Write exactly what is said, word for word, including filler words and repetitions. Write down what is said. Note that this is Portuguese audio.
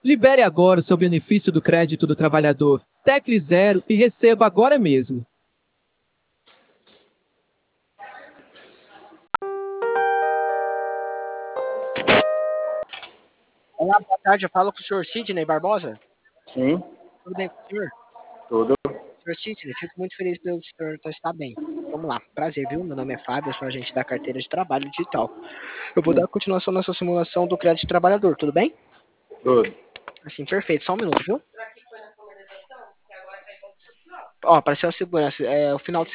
Libere agora o seu benefício do crédito do trabalhador. Tecle Zero e receba agora mesmo. Olá, boa tarde. Eu falo com o senhor Sidney Barbosa. Sim. Tudo bem com o senhor? Tudo. senhor Sidney, fico muito feliz pelo senhor estar bem. Vamos lá. Prazer, viu? Meu nome é Fábio, eu sou agente da carteira de trabalho digital. Eu vou dar continuação nessa simulação do crédito trabalhador, tudo bem? Tudo. Assim, perfeito. Só um minuto, viu? Ó, apareceu a segurança. É o final de